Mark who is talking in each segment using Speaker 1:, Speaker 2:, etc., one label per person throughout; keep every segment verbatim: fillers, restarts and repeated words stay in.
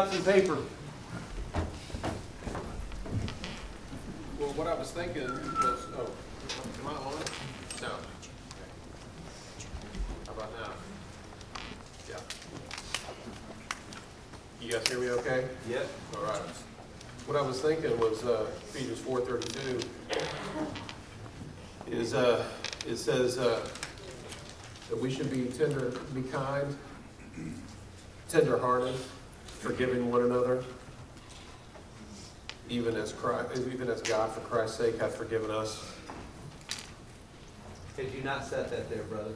Speaker 1: out some paper.
Speaker 2: Well, what I was thinking was, oh, am I on? No. How about now? Yeah. You guys hear me okay?
Speaker 1: Yep.
Speaker 2: All right. What I was thinking was uh, Ephesians four thirty-two is uh, it says uh, that we should be tender, be kind, tender-hearted, forgiving one another, even as Christ, even as God, for Christ's sake, hath forgiven us.
Speaker 1: Did you not set that there, brother?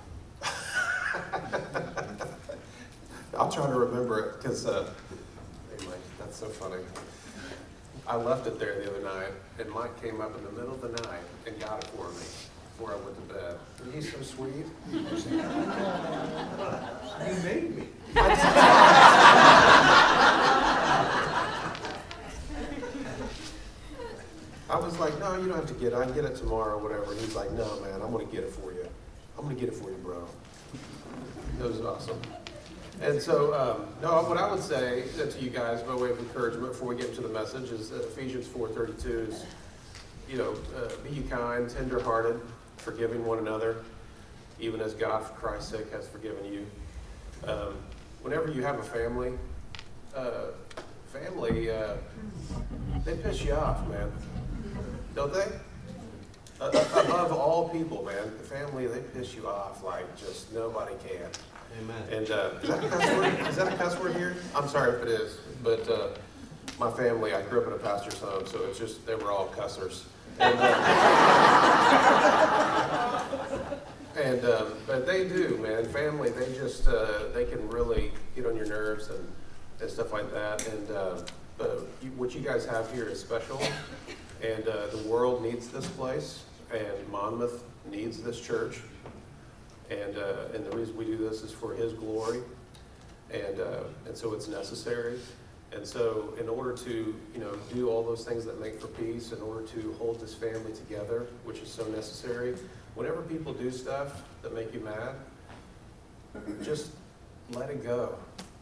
Speaker 2: I'll try to remember it because, uh, anyway, that's so funny. I left it there the other night, and Mike came up in the middle of the night and got it for me before I went to bed. And he's so sweet.
Speaker 1: You made me.
Speaker 2: I was like, no, you don't have to get it. I can get it tomorrow or whatever. And he's like, no, man, I'm going to get it for you. I'm going to get it for you, bro. It was awesome. And so, um, no, what I would say to you guys by way of encouragement before we get into the message is that Ephesians four thirty-two is, you know, uh, be ye kind, tender-hearted, forgiving one another, even as God, for Christ's sake, has forgiven you. Um, whenever you have a family, uh, family, uh, they piss you off, man. Don't they? Uh, above all people, man, the family, they piss you off like just nobody can.
Speaker 1: Amen.
Speaker 2: And uh, is that a cuss word? Is that a cuss word here? I'm sorry if it is, but uh, my family, I grew up in a pastor's home, so it's just, they were all cussers. And, uh, and um, but they do, man. Family, they just, uh, they can really get on your nerves and, and stuff like that. And uh, but you, what you guys have here is special, and uh, the world needs this place, and Monmouth needs this church. And uh, and the reason we do this is for His glory, and uh, and so it's necessary. And so in order to, you know, do all those things that make for peace, in order to hold this family together, which is so necessary, whenever people do stuff that make you mad, just let it go.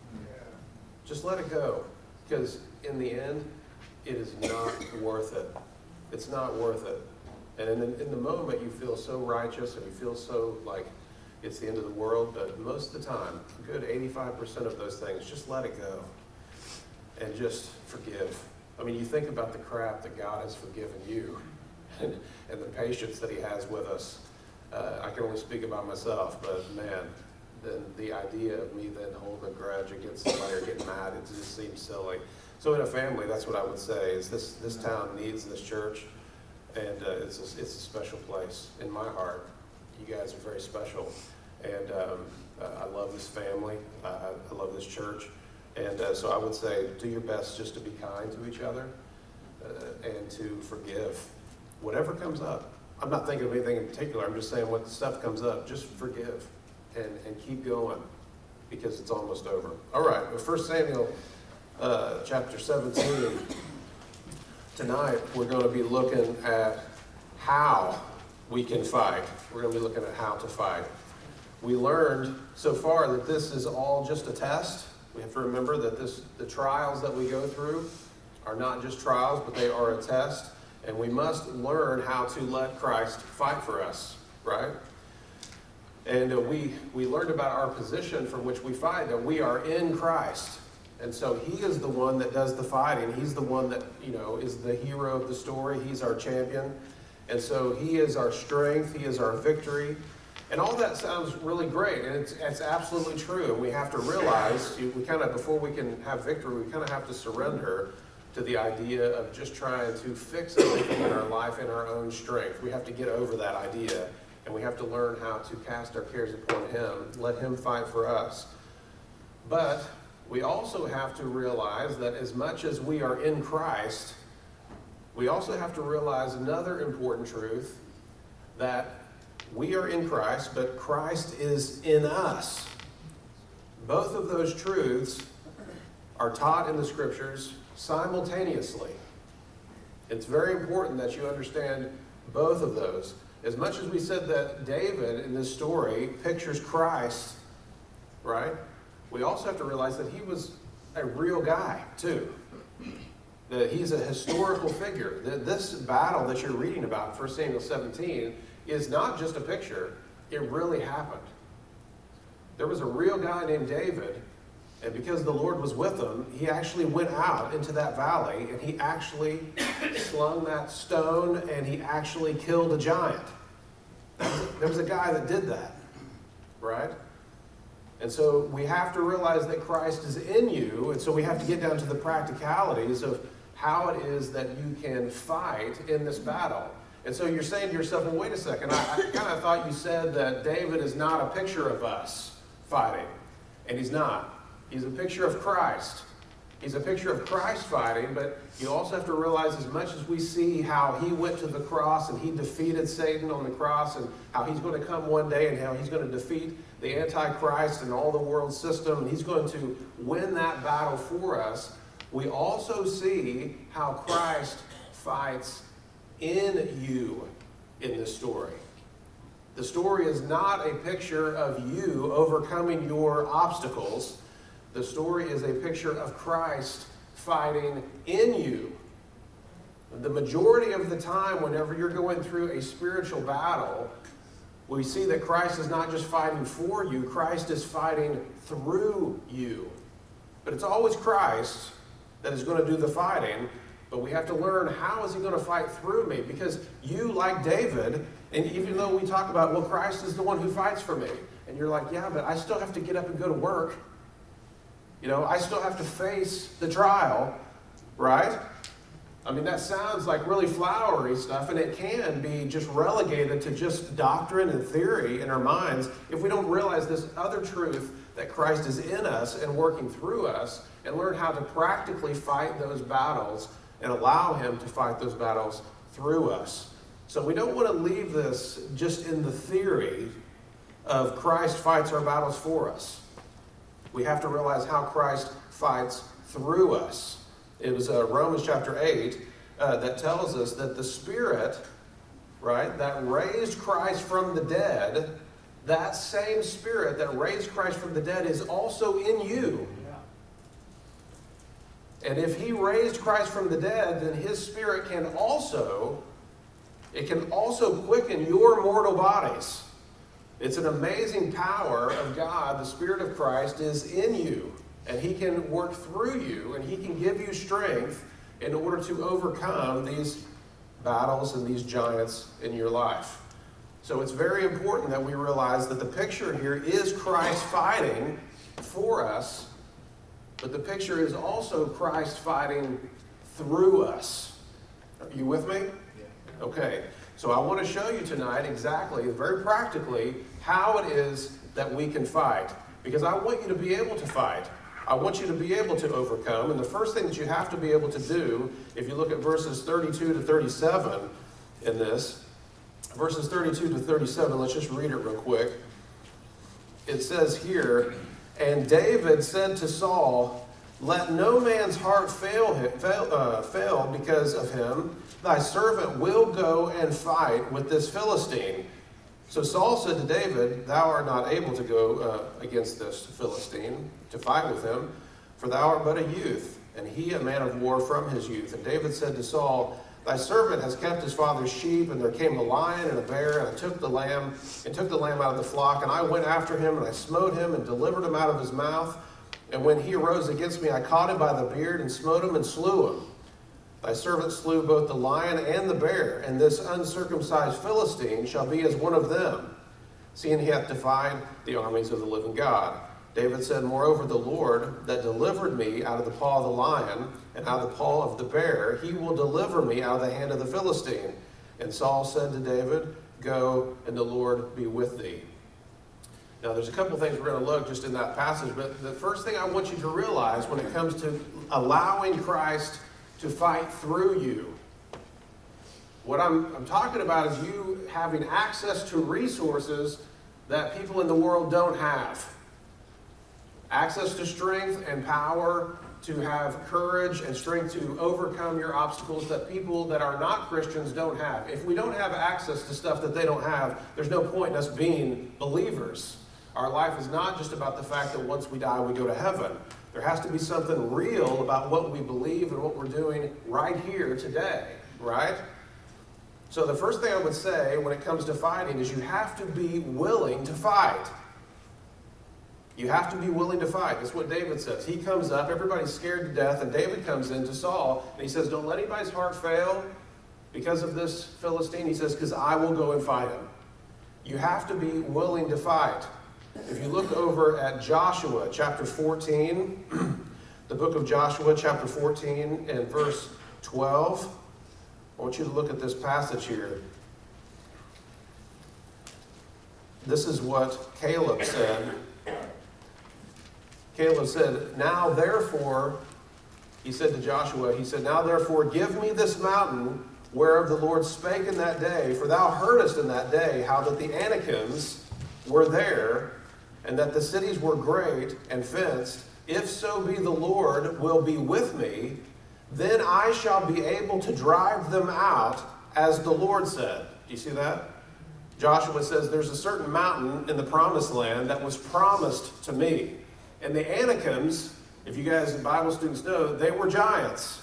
Speaker 2: Just let it go, because in the end, it is not worth it. It's not worth it. And in the, in the moment, you feel so righteous and you feel so like it's the end of the world, but most of the time, a good eighty-five percent of those things, just let it go and just forgive. I mean, you think about the crap that God has forgiven you and, and the patience that He has with us. Uh, I can only speak about myself, but man, then the idea of me then holding a grudge against somebody or getting mad, it just seems silly. So in a family, that's what I would say, is this, this town needs this church, and uh, it's, a, it's a special place in my heart. You guys are very special. And um, uh, I love this family. I, I love this church. And uh, so I would say, do your best just to be kind to each other uh, and to forgive whatever comes up. I'm not thinking of anything in particular. I'm just saying what stuff comes up, just forgive and, and keep going, because it's almost over. All right, well, First Samuel uh, chapter seventeen. Tonight we're going to be looking at how we can fight. We're going to be looking at how to fight. We learned so far that this is all just a test. We have to remember that this, the trials that we go through are not just trials, but they are a test. And we must learn how to let Christ fight for us, right? And uh, we, we learned about our position from which we fight, that we are in Christ. And so He is the one that does the fighting. He's the one that, you know, is the hero of the story. He's our champion. And so He is our strength. He is our victory. And all that sounds really great, and it's, it's absolutely true. And we have to realize, we kind of, before we can have victory, we kind of have to surrender to the idea of just trying to fix everything in our life in our own strength. We have to get over that idea, and we have to learn how to cast our cares upon Him, let Him fight for us. But we also have to realize that as much as we are in Christ, we also have to realize another important truth, that we are in Christ, but Christ is in us. Both of those truths are taught in the Scriptures simultaneously. It's very important that you understand both of those. As much as we said that David in this story pictures Christ, right? We also have to realize that he was a real guy, too. That he's a historical figure. That this battle that you're reading about in First Samuel seventeen is not just a picture. It really happened. There was a real guy named David, and because the Lord was with him, he actually went out into that valley, and he actually slung that stone, and he actually killed a giant. There was a guy that did that, right? And so we have to realize that Christ is in you, and so we have to get down to the practicalities of how it is that you can fight in this battle. And so you're saying to yourself, well, wait a second, I, I kind of thought you said that David is not a picture of us fighting. And he's not. He's a picture of Christ. He's a picture of Christ fighting, but you also have to realize, as much as we see how he went to the cross and he defeated Satan on the cross, and how he's going to come one day and how he's going to defeat the Antichrist and all the world system, and he's going to win that battle for us, we also see how Christ fights in you in this story. The story is not a picture of you overcoming your obstacles. The story is a picture of Christ fighting in you. The majority of the time, whenever you're going through a spiritual battle, we see that Christ is not just fighting for you, Christ is fighting through you. But it's always Christ that is going to do the fighting, but we have to learn, how is he going to fight through me? Because you, like David, and even though we talk about, well, Christ is the one who fights for me, and you're like, yeah, but I still have to get up and go to work. You know, I still have to face the trial, right? I mean, that sounds like really flowery stuff, and it can be just relegated to just doctrine and theory in our minds if we don't realize this other truth that Christ is in us and working through us, and learn how to practically fight those battles and allow him to fight those battles through us. So we don't want to leave this just in the theory of Christ fights our battles for us. We have to realize how Christ fights through us. It was uh, Romans chapter eight uh, that tells us that the Spirit, right, that raised Christ from the dead, that same Spirit that raised Christ from the dead is also in you. Yeah. And if he raised Christ from the dead, then his Spirit can also, it can also quicken your mortal bodies. It's an amazing power of God. The Spirit of Christ is in you, and he can work through you, and he can give you strength in order to overcome these battles and these giants in your life. So it's very important that we realize that the picture here is Christ fighting for us, but the picture is also Christ fighting through us. Are you with me? Okay. So I want to show you tonight exactly, very practically, how it is that we can fight. Because I want you to be able to fight. I want you to be able to overcome. And the first thing that you have to be able to do, if you look at verses thirty-two to thirty-seven in this, verses thirty-two to thirty-seven, let's just read it real quick. It says here, "And David said to Saul, let no man's heart fail, him, fail, uh, fail because of him. Thy servant will go and fight with this Philistine." So Saul said to David, "Thou art not able to go uh, against this Philistine, to fight with him, for thou art but a youth, and he a man of war from his youth." And David said to Saul, "Thy servant has kept his father's sheep, and there came a lion and a bear, and I took the lamb, and took the lamb out of the flock, and I went after him, and I smote him, and delivered him out of his mouth. And when he arose against me, I caught him by the beard, and smote him, and slew him. Thy servant slew both the lion and the bear, and this uncircumcised Philistine shall be as one of them, seeing he hath defied the armies of the living God." David said, "Moreover, the Lord that delivered me out of the paw of the lion and out of the paw of the bear, he will deliver me out of the hand of the Philistine." And Saul said to David, "Go, and the Lord be with thee." Now, there's a couple things we're going to look just in that passage, but the first thing I want you to realize when it comes to allowing Christ to fight through you, what I'm, I'm talking about is you having access to resources that people in the world don't have. Access to strength and power, to have courage and strength to overcome your obstacles that people that are not Christians don't have. If we don't have access to stuff that they don't have, there's no point in us being believers. Our life is not just about the fact that once we die, we go to heaven. There has to be something real about what we believe and what we're doing right here today, right? So the first thing I would say when it comes to fighting is you have to be willing to fight. You have to be willing to fight. That's what David says. He comes up, everybody's scared to death, and David comes in to Saul, and he says, don't let anybody's heart fail because of this Philistine. He says, because I will go and fight him. You have to be willing to fight. If you look over at Joshua chapter fourteen, the book of Joshua chapter fourteen and verse twelve, I want you to look at this passage here. This is what Caleb said. Caleb said, now therefore, he said to Joshua, he said, now therefore give me this mountain whereof the Lord spake in that day, for thou heardest in that day how that the Anakims were there, and that the cities were great and fenced. If so be the Lord will be with me, then I shall be able to drive them out, as the Lord said. Do you see that? Joshua says there's a certain mountain in the promised land that was promised to me. And the Anakims, if you guys Bible students know, they were giants.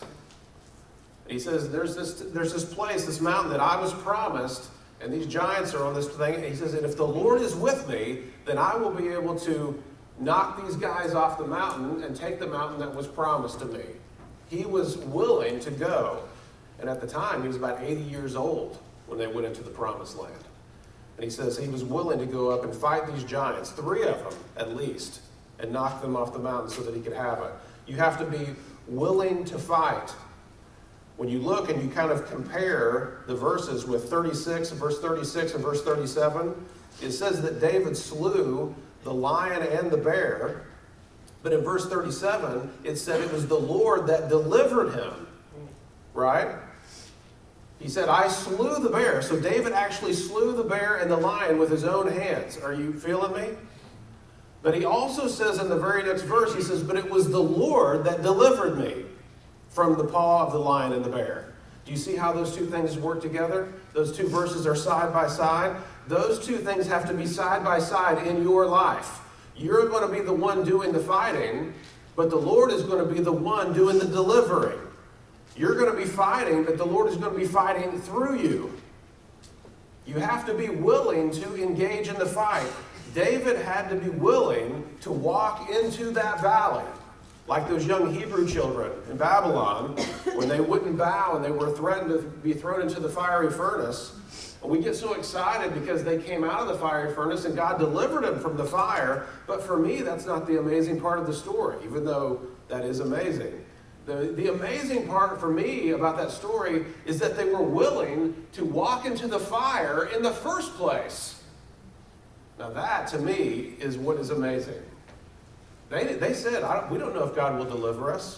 Speaker 2: He says there's this there's this place, this mountain that I was promised, and these giants are on this thing. And he says, and if the Lord is with me, then I will be able to knock these guys off the mountain and take the mountain that was promised to me. He was willing to go. And at the time, he was about eighty years old when they went into the promised land. And he says he was willing to go up and fight these giants, three of them at least, and knock them off the mountain so that he could have it. You have to be willing to fight. When you look and you kind of compare the verses with thirty-six, verse thirty-six and verse thirty-seven, it says that David slew the lion and the bear. But in verse thirty-seven, it said it was the Lord that delivered him. Right? He said, I slew the bear. So David actually slew the bear and the lion with his own hands. Are you feeling me? But he also says in the very next verse, he says, but it was the Lord that delivered me from the paw of the lion and the bear. Do you see how those two things work together? Those two verses are side by side. Those two things have to be side by side in your life. You're going to be the one doing the fighting, but the Lord is going to be the one doing the delivering. You're going to be fighting, but the Lord is going to be fighting through you. You have to be willing to engage in the fight. David had to be willing to walk into that valley. Like those young Hebrew children in Babylon, when they wouldn't bow and they were threatened to be thrown into the fiery furnace. And we get so excited because they came out of the fiery furnace and God delivered them from the fire. But for me, that's not the amazing part of the story, even though that is amazing. The, the amazing part for me about that story is that they were willing to walk into the fire in the first place. Now that, to me, is what is amazing. They, they said, I don't, we don't know if God will deliver us.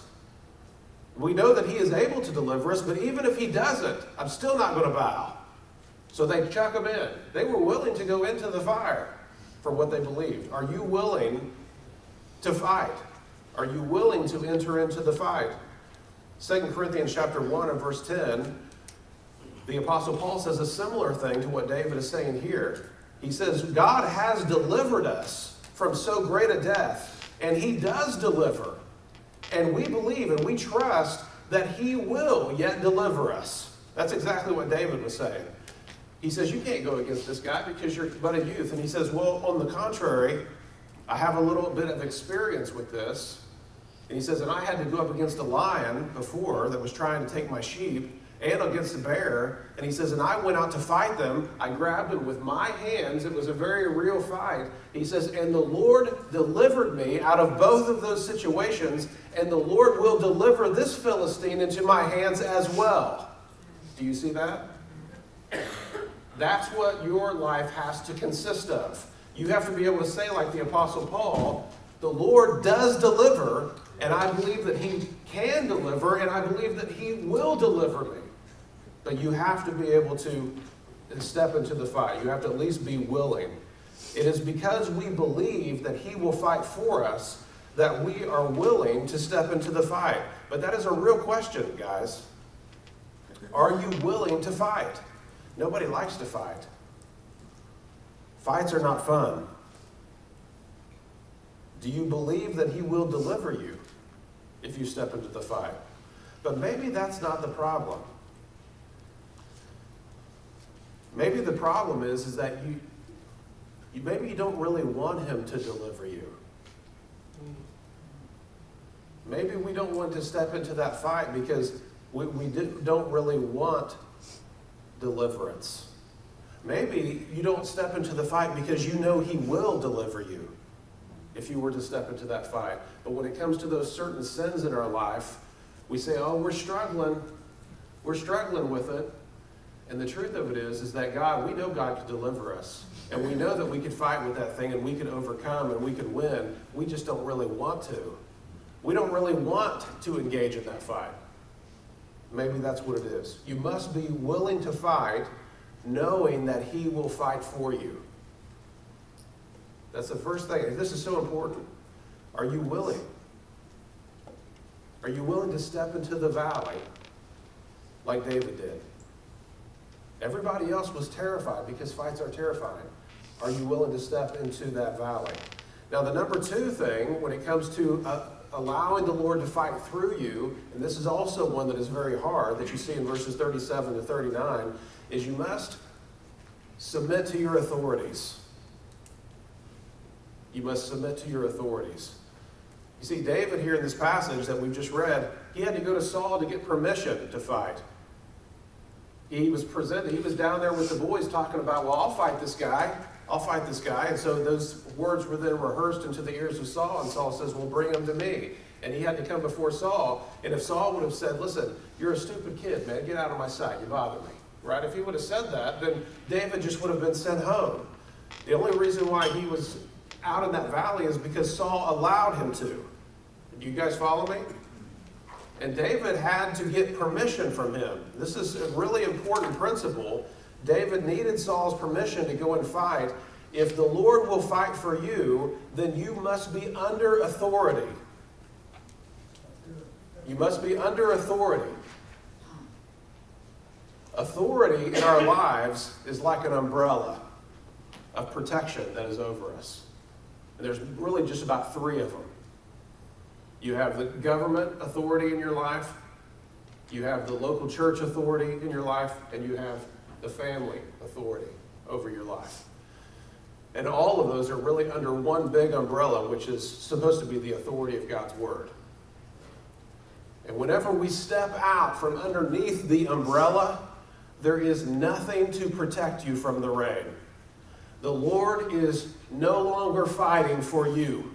Speaker 2: We know that he is able to deliver us, but even if he doesn't, I'm still not going to bow. So they chuck them in. They were willing to go into the fire for what they believed. Are you willing to fight? Are you willing to enter into the fight? Second Corinthians chapter one and verse ten, the Apostle Paul says a similar thing to what David is saying here. He says, God has delivered us from so great a death, and he does deliver. And we believe and we trust that he will yet deliver us. That's exactly what David was saying. He says, you can't go against this guy because you're but a youth. And he says, well, on the contrary, I have a little bit of experience with this. And he says, and I had to go up against a lion before that was trying to take my sheep, and against a bear. And he says, and I went out to fight them. I grabbed them with my hands. It was a very real fight. He says, and the Lord delivered me out of both of those situations, and the Lord will deliver this Philistine into my hands as well. Do you see that? That's what your life has to consist of. You have to be able to say, like the Apostle Paul, the Lord does deliver, and I believe that he can deliver, and I believe that he will deliver me. But you have to be able to step into the fight. You have to at least be willing. It is because we believe that he will fight for us that we are willing to step into the fight. But that is a real question, guys. Are you willing to fight? Nobody likes to fight. Fights are not fun. Do you believe that he will deliver you if you step into the fight? But maybe that's not the problem. Maybe the problem is, is that you, you maybe you don't really want him to deliver you. Maybe we don't want to step into that fight because we, we don't really want deliverance. Maybe you don't step into the fight because you know he will deliver you if you were to step into that fight. But when it comes to those certain sins in our life, we say, oh, we're struggling. We're struggling with it. And the truth of it is, is that God, we know God could deliver us. And we know that we could fight with that thing and we could overcome and we could win. We just don't really want to. We don't really want to engage in that fight. Maybe that's what it is. You must be willing to fight, knowing that he will fight for you. That's the first thing. This is so important. Are you willing? Are you willing to step into the valley like David did? Everybody else was terrified because fights are terrifying. Are you willing to step into that valley? Now, the number two thing when it comes to uh, allowing the Lord to fight through you, and this is also one that is very hard, that you see in verses thirty-seven to thirty-nine, is you must submit to your authorities. You must submit to your authorities. You see, David here in this passage that we've just read, he had to go to Saul to get permission to fight. He was presented, he was down there with the boys talking about, well, I'll fight this guy. I'll fight this guy. And so those words were then rehearsed into the ears of Saul, and Saul says, well, bring him to me. And he had to come before Saul. And if Saul would have said, listen, you're a stupid kid, man, get out of my sight, you bother me. Right? If he would have said that, then David just would have been sent home. The only reason why he was out in that valley is because Saul allowed him to. Do you guys follow me? And David had to get permission from him. This is a really important principle. David needed Saul's permission to go and fight. If the Lord will fight for you, then you must be under authority. You must be under authority. Authority in our lives is like an umbrella of protection that is over us. And there's really just about three of them. You have the government authority in your life, you have the local church authority in your life, and you have the family authority over your life. And all of those are really under one big umbrella, which is supposed to be the authority of God's Word. And whenever we step out from underneath the umbrella, there is nothing to protect you from the rain. The Lord is no longer fighting for you.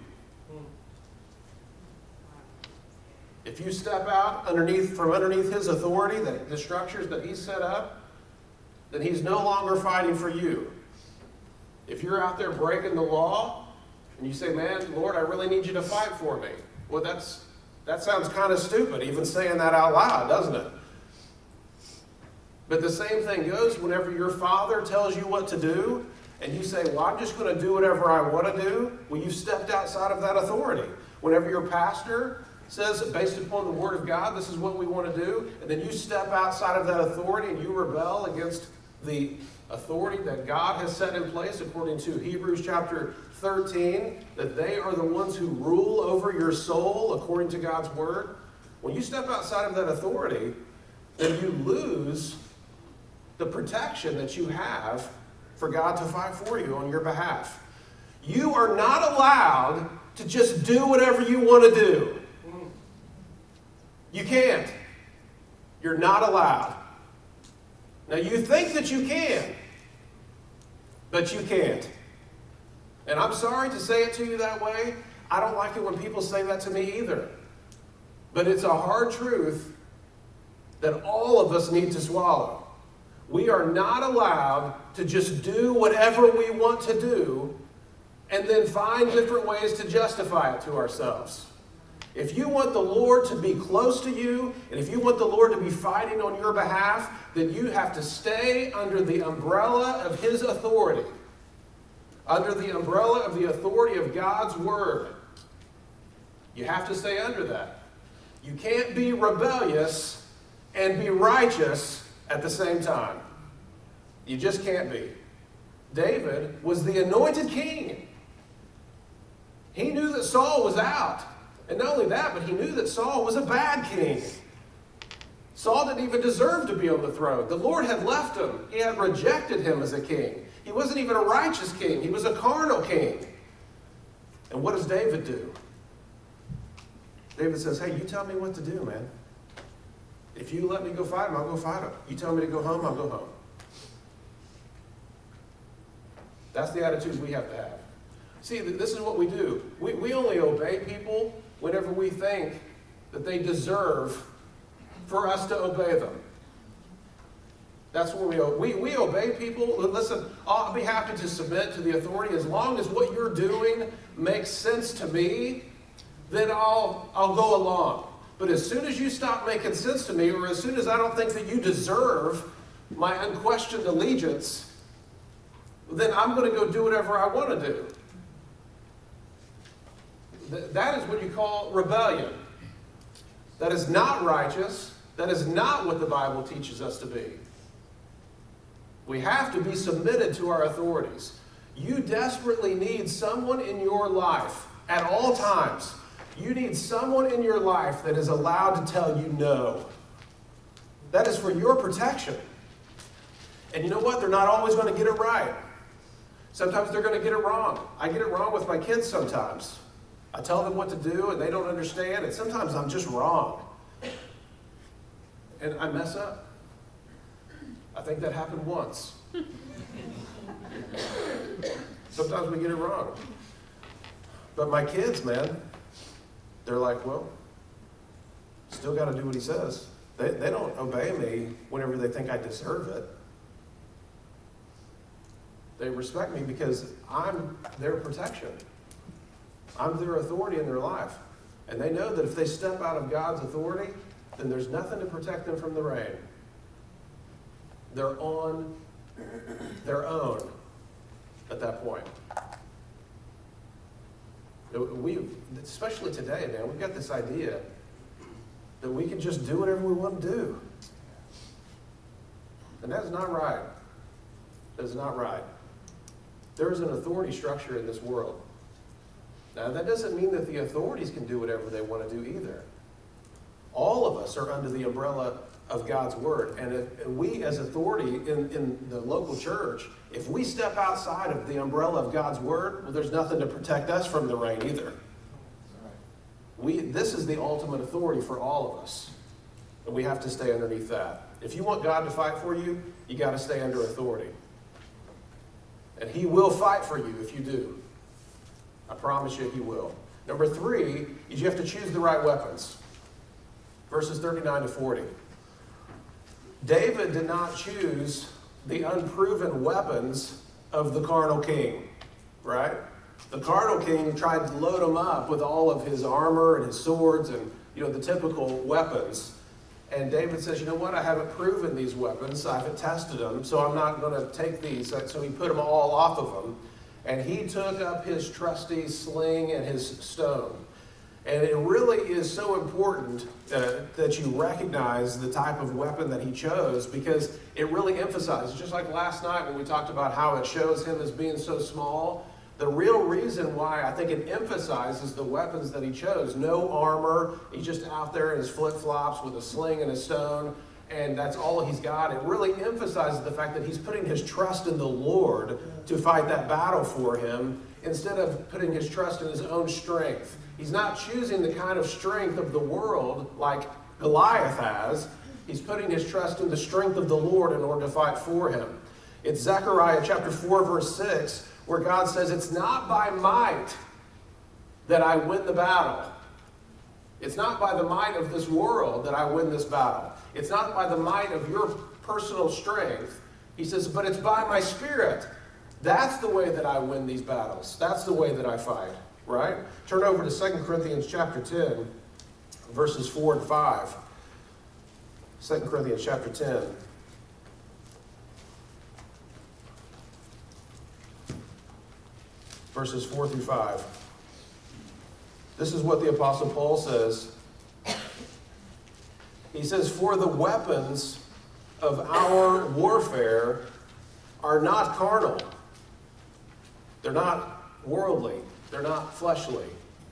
Speaker 2: If you step out underneath from underneath his authority, the, the structures that he set up, then he's no longer fighting for you. If you're out there breaking the law, and you say, man, Lord, I really need you to fight for me. Well, that's that sounds kind of stupid, even saying that out loud, doesn't it? But the same thing goes whenever your father tells you what to do, and you say, well, I'm just going to do whatever I want to do. Well, you've stepped outside of that authority. Whenever your pastor says, based upon the Word of God, this is what we want to do, and then you step outside of that authority and you rebel against the authority that God has set in place according to Hebrews chapter thirteen, that they are the ones who rule over your soul according to God's Word. When you step outside of that authority, then you lose the protection that you have for God to fight for you on your behalf. You are not allowed to just do whatever you want to do. You can't. You're not allowed. Now you think that you can, but you can't. And I'm sorry to say it to you that way. I don't like it when people say that to me either. But it's a hard truth that all of us need to swallow. We are not allowed to just do whatever we want to do and then find different ways to justify it to ourselves. If you want the Lord to be close to you, and if you want the Lord to be fighting on your behalf, then you have to stay under the umbrella of his authority, under the umbrella of the authority of God's Word. You have to stay under that. You can't be rebellious and be righteous at the same time. You just can't be. David was the anointed king. He knew that Saul was out. And not only that, but he knew that Saul was a bad king. Saul didn't even deserve to be on the throne. The Lord had left him. He had rejected him as a king. He wasn't even a righteous king. He was a carnal king. And what does David do? David says, hey, you tell me what to do, man. If you let me go fight him, I'll go fight him. You tell me to go home, I'll go home. That's the attitude we have to have. See, this is what we do. We, we only obey people whenever we think that they deserve for us to obey them. That's what we, we we obey people. Listen, I'll be happy to submit to the authority as long as what you're doing makes sense to me. Then I'll I'll go along. But as soon as you stop making sense to me, or as soon as I don't think that you deserve my unquestioned allegiance, then I'm going to go do whatever I want to do. Th- that is what you call rebellion. That is not righteous. That is not what the Bible teaches us to be. We have to be submitted to our authorities. You desperately need someone in your life at all times. You need someone in your life that is allowed to tell you no. That is for your protection. And you know what? They're not always going to get it right. Sometimes they're going to get it wrong. I get it wrong with my kids sometimes. I tell them what to do and they don't understand, and sometimes I'm just wrong. And I mess up. I think that happened once. Sometimes we get it wrong. But my kids, man, they're like, well, still got to do what he says. They, they don't obey me whenever they think I deserve it. They respect me because I'm their protection. I'm their authority in their life. And they know that if they step out of God's authority, then there's nothing to protect them from the rain. They're on their own at that point. We, especially today, man, we've got this idea that we can just do whatever we want to do. And that's not right. That is not right. There is an authority structure in this world. Now, that doesn't mean that the authorities can do whatever they want to do either. All of us are under the umbrella of God's word. And if and we as authority in, in the local church, if we step outside of the umbrella of God's word, well, there's nothing to protect us from the rain either. We, this is the ultimate authority for all of us. And we have to stay underneath that. If you want God to fight for you, you got to stay under authority. And he will fight for you if you do. I promise you he will. Number three is you have to choose the right weapons. Verses thirty-nine to forty. David did not choose the unproven weapons of the carnal king, right? The carnal king tried to load him up with all of his armor and his swords and, you know, the typical weapons. And David says, you know what, I haven't proven these weapons, I haven't tested them, so I'm not going to take these. So he put them all off of them. And he took up his trusty sling and his stone. And it really is so important uh, that you recognize the type of weapon that he chose, because it really emphasizes, just like last night when we talked about how it shows him as being so small, the real reason why I think it emphasizes the weapons that he chose. No armor, he's just out there in his flip-flops with a sling and a stone, and that's all he's got. It really emphasizes the fact that he's putting his trust in the Lord to fight that battle for him, instead of putting his trust in his own strength. He's not choosing the kind of strength of the world like Goliath has. He's putting his trust in the strength of the Lord in order to fight for him. It's Zechariah chapter four, verse six, where God says, it's not by might that I win the battle. It's not by the might of this world that I win this battle. It's not by the might of your personal strength. He says, but it's by my Spirit. That's the way that I win these battles. That's the way that I fight, right? Turn over to Second Corinthians chapter ten, verses four and five. Second Corinthians chapter ten. Verses four through five. This is what the Apostle Paul says. He says, for the weapons of our warfare are not carnal. They're not worldly. They're not fleshly.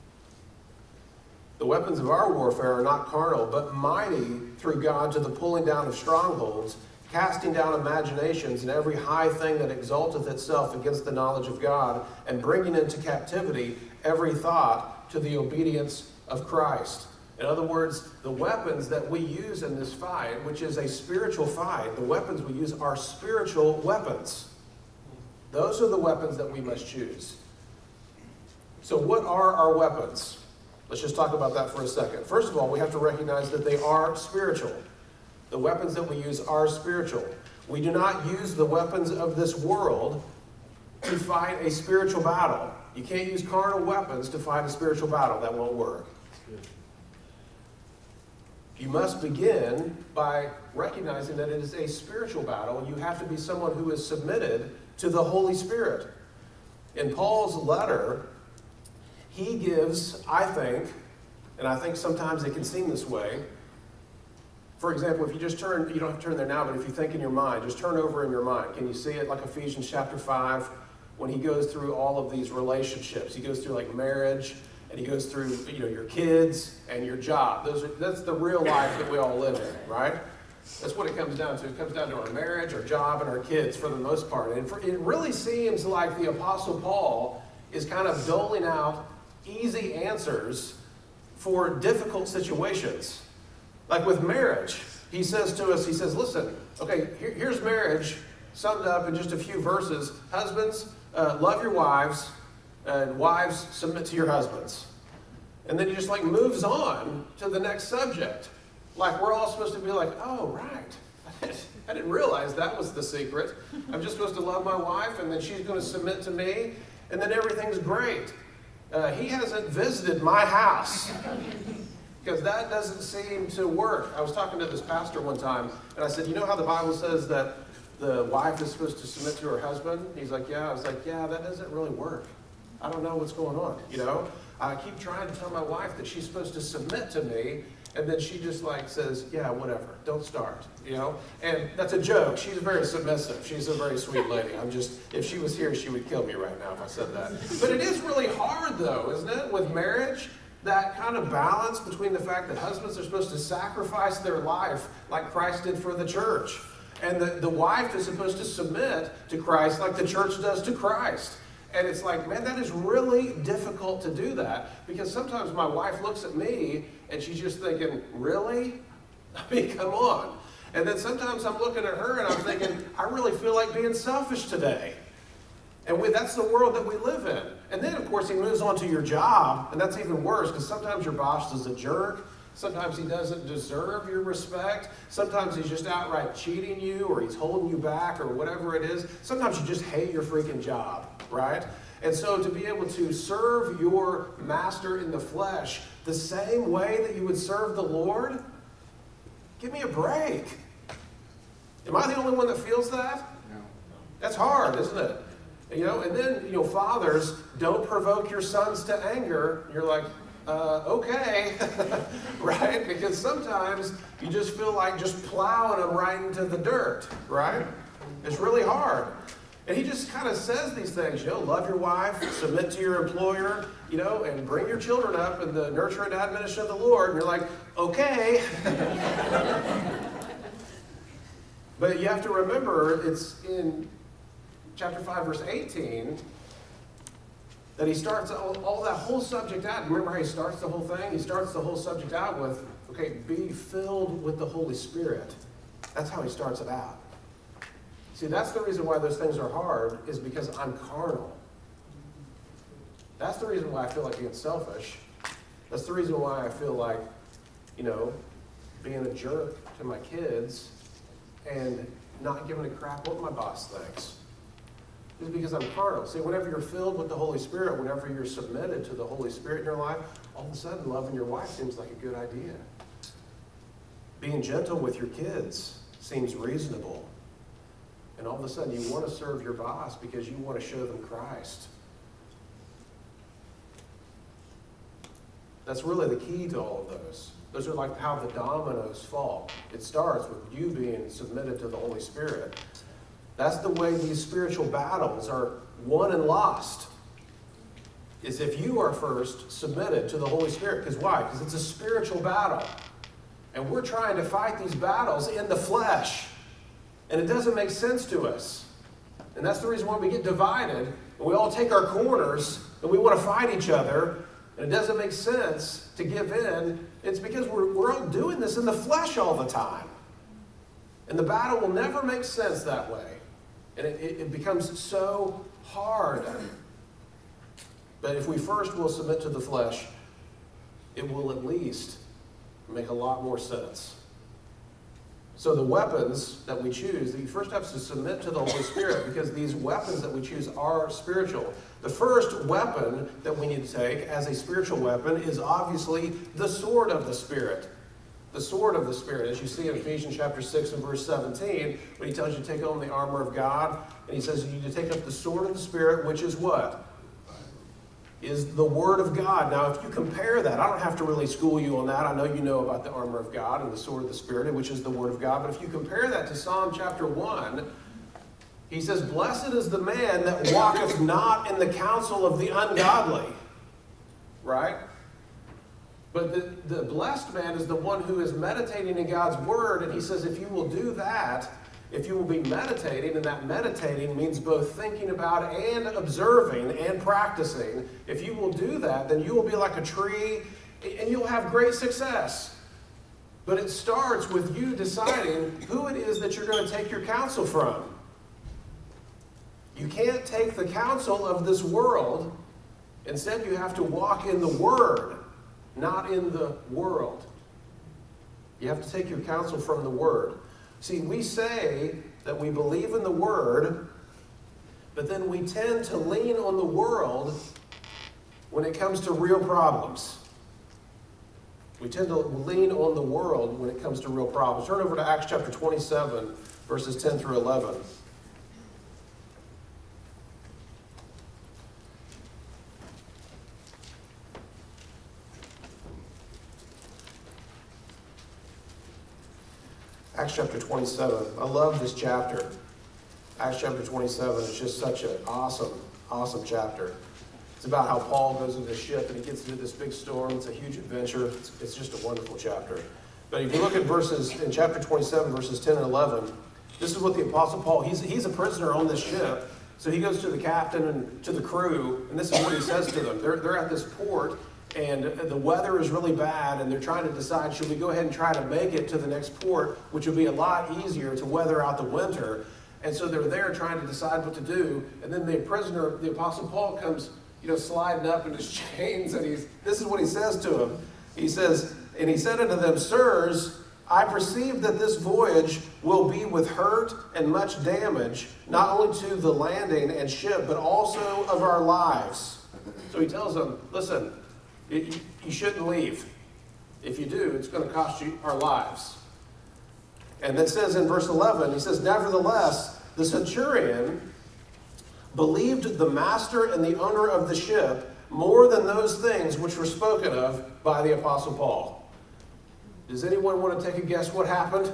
Speaker 2: The weapons of our warfare are not carnal, but mighty through God to the pulling down of strongholds, casting down imaginations and every high thing that exalteth itself against the knowledge of God, and bringing into captivity every thought to the obedience of Christ. In other words, the weapons that we use in this fight, which is a spiritual fight, the weapons we use are spiritual weapons. Those are the weapons that we must choose. So what are our weapons? Let's just talk about that for a second. First of all, we have to recognize that they are spiritual. The weapons that we use are spiritual. We do not use the weapons of this world to fight a spiritual battle. You can't use carnal weapons to fight a spiritual battle. That won't work. You must begin by recognizing that it is a spiritual battle. You have to be someone who is submitted to the Holy Spirit. In Paul's letter, he gives, I think, and I think sometimes it can seem this way. For example, if you just turn, you don't have to turn there now, but if you think in your mind, just turn over in your mind. Can you see it like Ephesians chapter five, when he goes through all of these relationships? He goes through like marriage, and he goes through, you know, your kids and your job. Those are, that's the real life that we all live in, right? That's what it comes down to. It comes down to our marriage, our job, and our kids for the most part. And for, it really seems like the Apostle Paul is kind of doling out easy answers for difficult situations. Like with marriage, he says to us, he says, listen, okay, here, here's marriage summed up in just a few verses. Husbands, uh, love your wives, and wives, submit to your husbands. And then he just like moves on to the next subject. Like we're all supposed to be like, oh, right. I didn't realize that was the secret. I'm just supposed to love my wife, and then she's going to submit to me, and then everything's great. Uh, he hasn't visited my house, because that doesn't seem to work. I was talking to this pastor one time, and I said, you know how the Bible says that the wife is supposed to submit to her husband? He's like, yeah. I was like, yeah, that doesn't really work. I don't know what's going on, you know? I keep trying to tell my wife that she's supposed to submit to me, and then she just like says, yeah, whatever, don't start, you know? And that's a joke. She's very submissive. She's a very sweet lady. I'm just, if she was here, she would kill me right now if I said that. But it is really hard though, isn't it, with marriage? That kind of balance between the fact that husbands are supposed to sacrifice their life like Christ did for the church. And the, the wife is supposed to submit to Christ like the church does to Christ. And it's like, man, that is really difficult to do that, because sometimes my wife looks at me and she's just thinking, really? I mean, come on. And then sometimes I'm looking at her and I'm thinking, I really feel like being selfish today. And we, that's the world that we live in. And then, of course, he moves on to your job, and that's even worse, because sometimes your boss is a jerk. Sometimes he doesn't deserve your respect. Sometimes he's just outright cheating you, or he's holding you back, or whatever it is. Sometimes you just hate your freaking job, right? And so to be able to serve your master in the flesh the same way that you would serve the Lord, give me a break. Am I the only one that feels that? No. That's hard, isn't it? You know, and then, you know, fathers, don't provoke your sons to anger. You're like, uh, okay, right? Because sometimes you just feel like just plowing them right into the dirt, right? It's really hard. And he just kind of says these things, you know, love your wife, submit to your employer, you know, and bring your children up in the nurture and admonition of the Lord. And you're like, okay. But you have to remember, it's in chapter five, verse eighteen, that he starts all, all that whole subject out. Remember how he starts the whole thing? He starts the whole subject out with, okay, be filled with the Holy Spirit. That's how he starts it out. See, that's the reason why those things are hard, is because I'm carnal. That's the reason why I feel like being selfish. That's the reason why I feel like, you know, being a jerk to my kids and not giving a crap what my boss thinks. It's because I'm carnal. See, whenever you're filled with the Holy Spirit, whenever you're submitted to the Holy Spirit in your life, all of a sudden loving your wife seems like a good idea. Being gentle with your kids seems reasonable. And all of a sudden you want to serve your boss because you want to show them Christ. That's really the key to all of those. Those are like how the dominoes fall. It starts with you being submitted to the Holy Spirit. That's the way these spiritual battles are won and lost. is if you are first submitted to the Holy Spirit. Because why? Because it's a spiritual battle. And we're trying to fight these battles in the flesh. And it doesn't make sense to us. And that's the reason why we get divided. And we all take our corners and we want to fight each other. And it doesn't make sense to give in. It's because we're, we're all doing this in the flesh all the time. And the battle will never make sense that way. And it, it, it becomes so hard. But if we first will submit to the flesh, it will at least make a lot more sense. So the weapons that we choose, you first have to submit to the Holy Spirit, because these weapons that we choose are spiritual. The first weapon that we need to take as a spiritual weapon is obviously the sword of the Spirit. The sword of the Spirit, as you see in Ephesians chapter six and verse seventeen, when he tells you to take on the armor of God, and he says you need to take up the sword of the Spirit, which is what? Is the Word of God. Now, if you compare that, I don't have to really school you on that. I know you know about the armor of God and the sword of the Spirit, which is the Word of God. But if you compare that to Psalm chapter one, he says, "Blessed is the man that walketh not in the counsel of the ungodly." Right? But the, the blessed man is the one who is meditating in God's Word. And he says, if you will do that, if you will be meditating, and that meditating means both thinking about and observing and practicing, if you will do that, then you will be like a tree and you'll have great success. But it starts with you deciding who it is that you're going to take your counsel from. You can't take the counsel of this world. Instead, you have to walk in the Word, not in the world. You have to take your counsel from the Word. See, we say that we believe in the Word, but then we tend to lean on the world when it comes to real problems. We tend to lean on the world when it comes to real problems. Turn over to Acts chapter twenty-seven, verses ten through eleven. Acts chapter twenty-seven. I love this chapter. Acts chapter twenty-seven is just such an awesome, awesome chapter. It's about how Paul goes into the ship and he gets into this big storm. It's a huge adventure. It's, it's just a wonderful chapter. But if you look at verses, in chapter twenty-seven, verses ten and eleven, this is what the Apostle Paul, he's, he's a prisoner on this ship. So he goes to the captain and to the crew, and this is what he says to them. They're, they're at this port, and the weather is really bad, and they're trying to decide, should we go ahead and try to make it to the next port, which would be a lot easier to weather out the winter. And so they're there trying to decide what to do. And then the prisoner, the Apostle Paul, comes, you know, sliding up in his chains, and he's, this is what he says to him. He says, and he said unto them, Sirs, I perceive that this voyage will be with hurt and much damage, not only to the landing and ship, but also of our lives. So he tells them, listen, you, you shouldn't leave. If you do, it's going to cost you our lives. And it says in verse eleven, he says, Nevertheless, the centurion believed the master and the owner of the ship more than those things which were spoken of by the Apostle Paul. Does anyone want to take a guess what happened?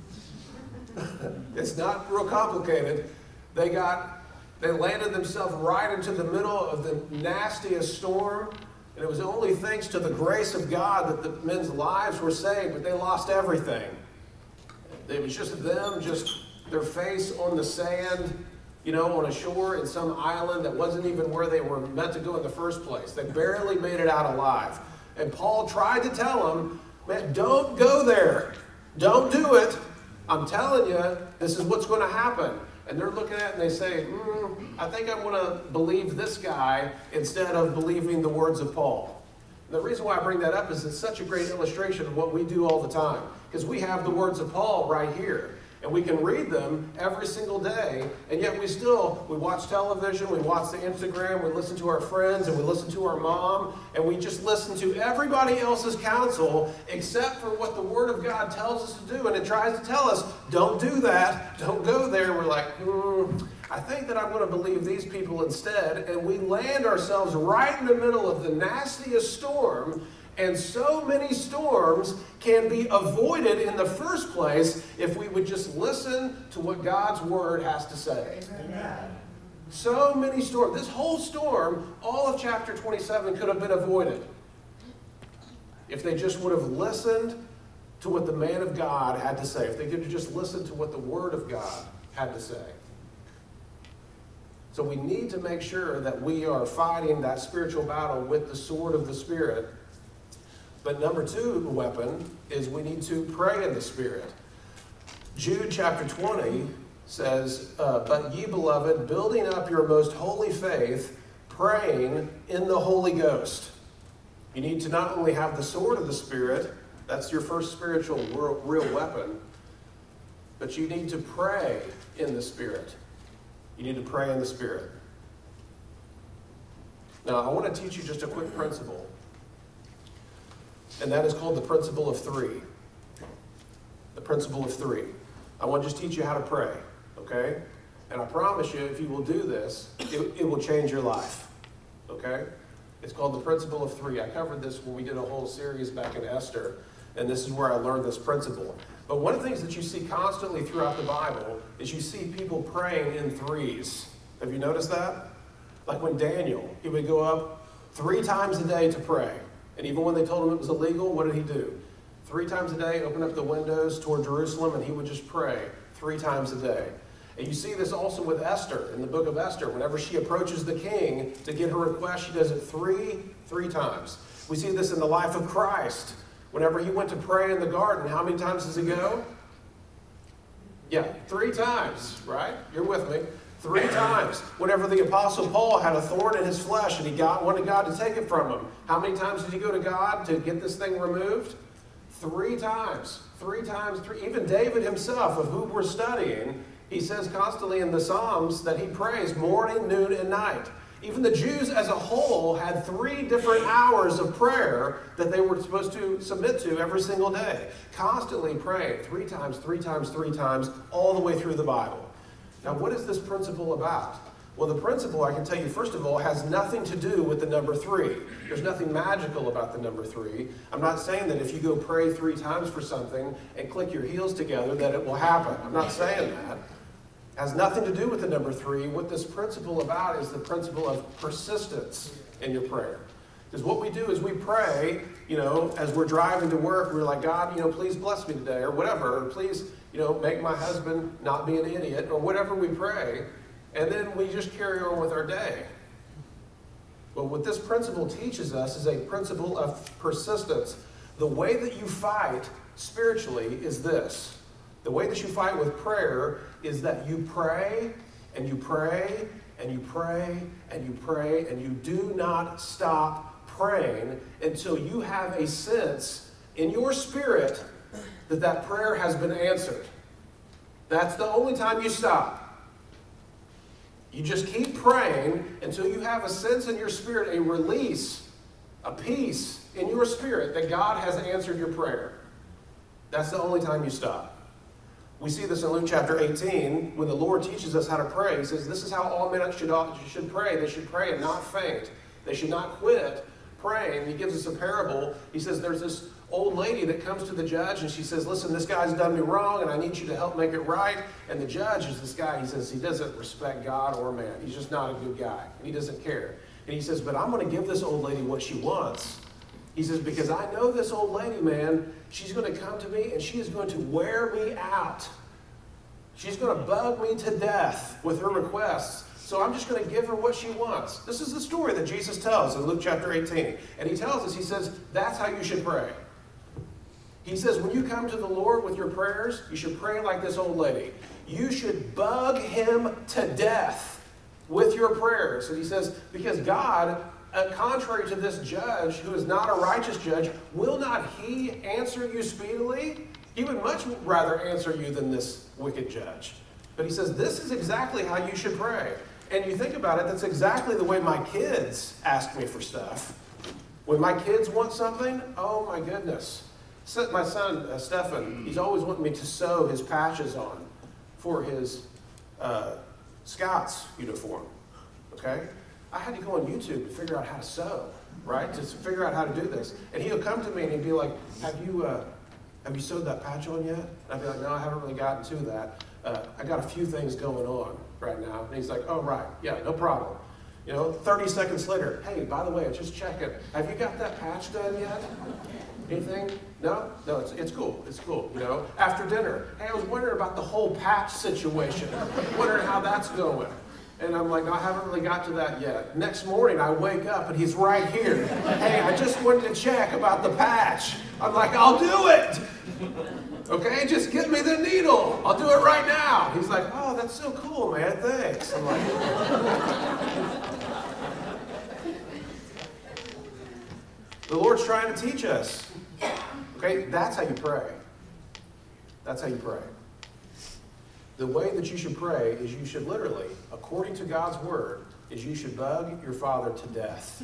Speaker 2: It's not real complicated. They got, they landed themselves right into the middle of the nastiest storm, and it was only thanks to the grace of God that the men's lives were saved, but they lost everything. It was just them, just their face on the sand, you know, on a shore in some island that wasn't even where they were meant to go in the first place. They barely made it out alive. And Paul tried to tell them, man, don't go there. Don't do it. I'm telling you, this is what's going to happen. And they're looking at it and they say, mm, I think I'm going to believe this guy instead of believing the words of Paul. And the reason why I bring that up is it's such a great illustration of what we do all the time. Because we have the words of Paul right here. And we can read them every single day, and yet we still, we watch television, we watch the Instagram, we listen to our friends, and we listen to our mom, and we just listen to everybody else's counsel except for what the Word of God tells us to do. And it tries to tell us, don't do that, don't go there. We're like, hmm, I think that I'm going to believe these people instead. And we land ourselves right in the middle of the nastiest storm. And so many storms can be avoided in the first place if we would just listen to what God's Word has to say.
Speaker 3: Amen.
Speaker 2: So many storms. This whole storm, all of chapter twenty-seven could have been avoided if they just would have listened to what the man of God had to say. If they could have just listened to what the Word of God had to say. So we need to make sure that we are fighting that spiritual battle with the sword of the Spirit. But number two weapon is we need to pray in the Spirit. Jude chapter twenty says, uh, but ye beloved, building up your most holy faith, praying in the Holy Ghost. You need to not only have the sword of the Spirit, that's your first spiritual real, real weapon, but you need to pray in the Spirit. You need to pray in the Spirit. Now, I want to teach you just a quick principle, and that is called the principle of three. The principle of three. I want to just teach you how to pray, okay? And I promise you, if you will do this, it, it will change your life, okay? It's called the principle of three. I covered this when we did a whole series back in Esther, and this is where I learned this principle. But one of the things that you see constantly throughout the Bible is you see people praying in threes. Have you noticed that? Like when Daniel, he would go up three times a day to pray. And even when they told him it was illegal, what did he do? Three times a day, open up the windows toward Jerusalem, and he would just pray three times a day. And you see this also with Esther, in the book of Esther. Whenever she approaches the king to get her request, she does it three, three times. We see this in the life of Christ. Whenever he went to pray in the garden, how many times does he go? Yeah, three times, right? You're with me. Three times. Whenever the Apostle Paul had a thorn in his flesh and he got, wanted God to take it from him, how many times did he go to God to get this thing removed? Three times. Three times. Three. Even David himself, of whom we're studying, he says constantly in the Psalms that he prays morning, noon, and night. Even the Jews as a whole had three different hours of prayer that they were supposed to submit to every single day. Constantly praying three times, three times, three times, all the way through the Bible. Now, what is this principle about? Well, the principle, I can tell you, first of all, has nothing to do with the number three. There's nothing magical about the number three. I'm not saying that if you go pray three times for something and click your heels together that it will happen. I'm not saying that. It has nothing to do with the number three. What this principle about is the principle of persistence in your prayer. Because what we do is we pray, you know, as we're driving to work, we're like, God, you know, please bless me today, or whatever, or please, you know, make my husband not be an idiot, or whatever we pray, and then we just carry on with our day. But what this principle teaches us is a principle of persistence. The way that you fight spiritually is this. The way that you fight with prayer is that you pray, and you pray, and you pray, and you pray, and you do not stop praying until you have a sense in your spirit that that prayer has been answered. That's the only time you stop. You just keep praying until you have a sense in your spirit, a release, a peace in your spirit that God has answered your prayer. That's the only time you stop. We see this in Luke chapter eighteen, when the Lord teaches us how to pray. He says, this is how all men should, should pray. They should pray and not faint. They should not quit praying. He gives us a parable. He says, there's this old lady that comes to the judge, and she says, listen, this guy's done me wrong, and I need you to help make it right. And the judge is this guy, he says, he doesn't respect God or man. He's just not a good guy, and he doesn't care. And he says, but I'm going to give this old lady what she wants. He says, because I know this old lady, man, she's going to come to me and she is going to wear me out. She's going to bug me to death with her requests. So I'm just going to give her what she wants. This is the story that Jesus tells in Luke chapter eighteen. And he tells us, he says, that's how you should pray. He says, when you come to the Lord with your prayers, you should pray like this old lady. You should bug him to death with your prayers. And he says, because God, Uh, contrary to this judge, who is not a righteous judge, will not he answer you speedily? He would much rather answer you than this wicked judge. But he says, this is exactly how you should pray. And you think about it, that's exactly the way my kids ask me for stuff. When my kids want something, oh my goodness. So my son, uh, Stefan, he's always wanting me to sew his patches on for his uh, Scouts uniform, okay? I had to go on YouTube to figure out how to sew, right? To figure out how to do this. And he'll come to me and he'd be like, have you uh, have you sewed that patch on yet? And I'd be like, no, I haven't really gotten to that. Uh, I got a few things going on, right now. And he's like, oh, right, yeah, no problem. You know, thirty seconds later, hey, by the way, I just checking. Have you got that patch done yet? Anything? No? No, it's, it's cool. It's cool, you know. After dinner, hey, I was wondering about the whole patch situation. Wondering how that's going. And I'm like, no, I haven't really got to that yet. Next morning, I wake up and he's right here. Hey, I just wanted to check about the patch. I'm like, I'll do it. Okay, just give me the needle. I'll do it right now. He's like, oh, that's so cool, man. Thanks. I'm like, the Lord's trying to teach us. Okay, that's how you pray. That's how you pray. The way that you should pray is you should literally, according to God's word, is you should bug your Father to death.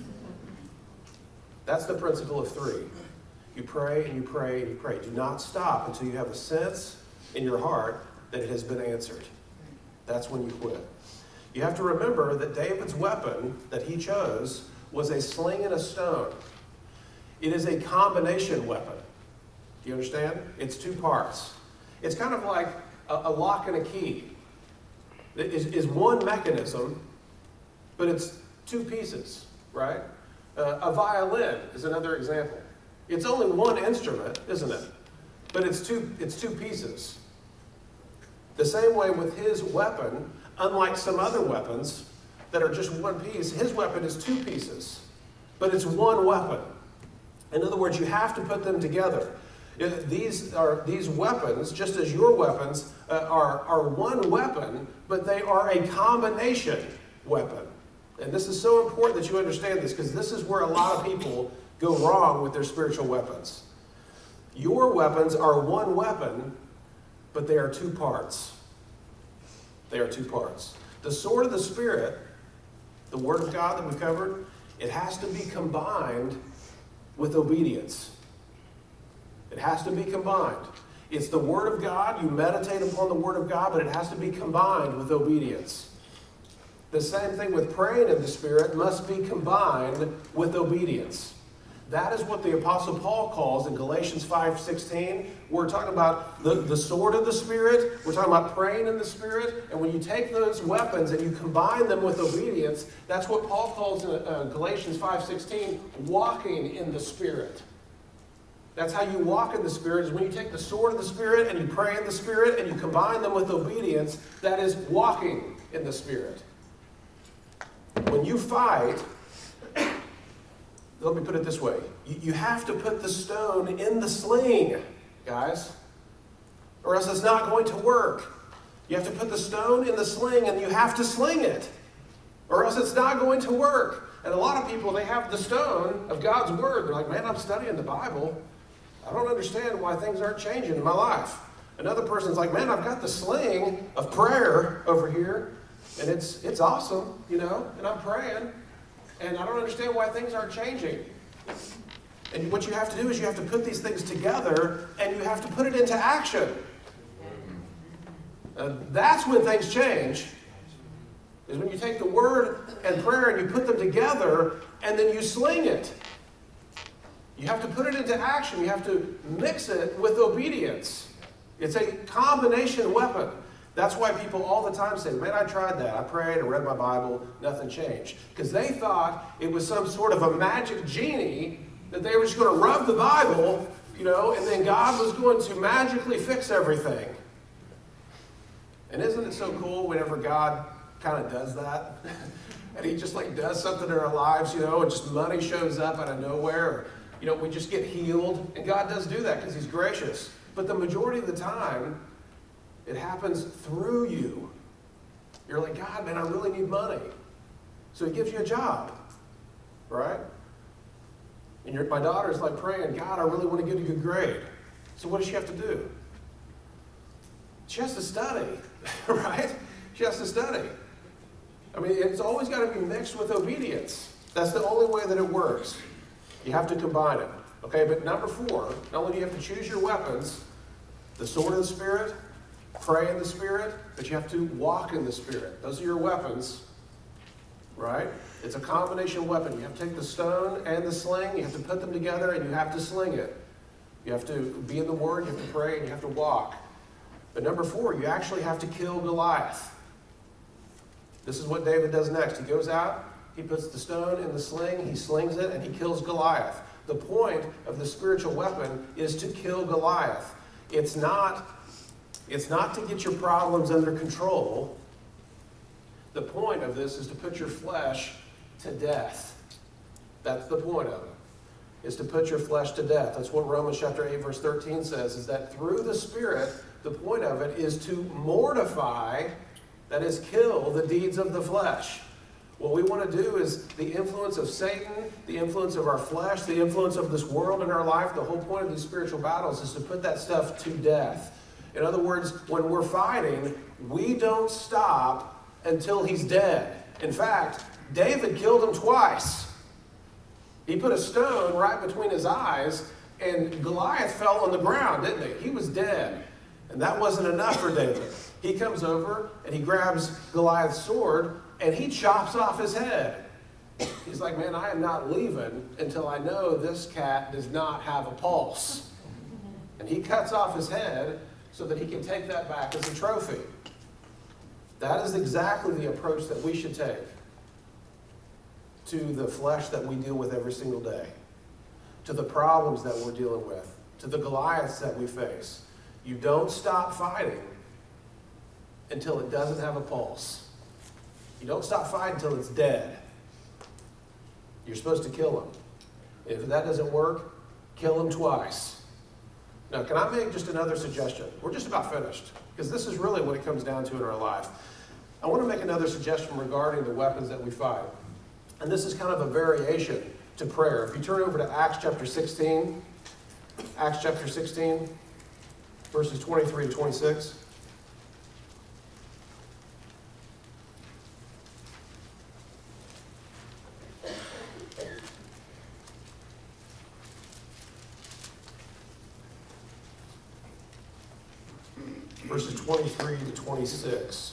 Speaker 2: That's the principle of three. You pray and you pray and you pray. Do not stop until you have a sense in your heart that it has been answered. That's when you quit. You have to remember that David's weapon that he chose was a sling and a stone. It is a combination weapon. Do you understand? It's two parts. It's kind of like a, a lock and a key. It is, is one mechanism, but it's two pieces, right? Uh, a violin is another example. It's only one instrument, isn't it? But it's two, it's two pieces. The same way with his weapon, unlike some other weapons that are just one piece, his weapon is two pieces, but it's one weapon. In other words, you have to put them together. These are these weapons, just as your weapons uh, are, are one weapon, but they are a combination weapon. And this is so important that you understand this, because this is where a lot of people go wrong with their spiritual weapons. Your weapons are one weapon, but they are two parts. They are two parts. The sword of the Spirit, the Word of God that we covered, it has to be combined with obedience. It has to be combined. It's the Word of God. You meditate upon the Word of God, but it has to be combined with obedience. The same thing with praying in the Spirit must be combined with obedience. That is what the Apostle Paul calls in Galatians five sixteen. We're talking about the, the sword of the Spirit. We're talking about praying in the Spirit. And when you take those weapons and you combine them with obedience, that's what Paul calls in uh, Galatians five sixteen, walking in the Spirit. That's how you walk in the Spirit, is when you take the sword of the Spirit and you pray in the Spirit and you combine them with obedience. That is walking in the Spirit. When you fight, let me put it this way. You, you have to put the stone in the sling, guys, or else it's not going to work. You have to put the stone in the sling and you have to sling it, or else it's not going to work. And a lot of people, they have the stone of God's Word. They're like, man, I'm studying the Bible. I don't understand why things aren't changing in my life. Another person's like, man, I've got the sling of prayer over here, and it's it's awesome, you know, and I'm praying, and I don't understand why things aren't changing. And what you have to do is you have to put these things together, and you have to put it into action. Uh, that's when things change, is when you take the Word and prayer and you put them together, and then you sling it. You have to put it into action. You have to mix it with obedience. It's a combination weapon. That's why people all the time say, man, I tried that. I prayed, I read my Bible, nothing changed. Because they thought it was some sort of a magic genie that they were just going to rub the Bible, you know, and then God was going to magically fix everything. And isn't it so cool whenever God kind of does that? And he just like does something in our lives, you know, and just money shows up out of nowhere. Or, you know, we just get healed. And God does do that because he's gracious. But the majority of the time, it happens through you. You're like, God, man, I really need money. So he gives you a job, right? And your, my daughter's like praying, God, I really want to get a good grade. So what does she have to do? She has to study, right? She has to study. I mean, it's always got to be mixed with obedience. That's the only way that it works. You have to combine it. Okay, but number four, not only do you have to choose your weapons, the sword of the Spirit, pray in the Spirit, but you have to walk in the Spirit. Those are your weapons, right? It's a combination weapon. You have to take the stone and the sling, you have to put them together, and you have to sling it. You have to be in the Word, you have to pray, and you have to walk. But number four, you actually have to kill Goliath. This is what David does next. He goes out, he puts the stone in the sling, he slings it, and he kills Goliath. The point of the spiritual weapon is to kill Goliath. It's not, it's not to get your problems under control. The point of this is to put your flesh to death. That's the point of it, is to put your flesh to death. That's what Romans chapter eight, verse thirteen says, is that through the Spirit, the point of it is to mortify, that is, kill the deeds of the flesh. What we want to do is the influence of Satan, the influence of our flesh, the influence of this world in our life. The whole point of these spiritual battles is to put that stuff to death. In other words, when we're fighting, we don't stop until he's dead. In fact, David killed him twice. He put a stone right between his eyes, and Goliath fell on the ground, didn't he? He was dead. And that wasn't enough for David. He comes over, and he grabs Goliath's sword, and he chops off his head. He's like, man, I am not leaving until I know this cat does not have a pulse. And he cuts off his head so that he can take that back as a trophy. That is exactly the approach that we should take to the flesh that we deal with every single day, to the problems that we're dealing with, to the Goliaths that we face. You don't stop fighting until it doesn't have a pulse. You don't stop fighting until it's dead. You're supposed to kill him. If that doesn't work, kill him twice. Now, can I make just another suggestion? We're just about finished, because this is really what it comes down to in our life. I want to make another suggestion regarding the weapons that we fight. And this is kind of a variation to prayer. If you turn over to Acts chapter sixteen, Acts chapter sixteen, verses twenty-three to twenty-six. Verses twenty-three to twenty-six.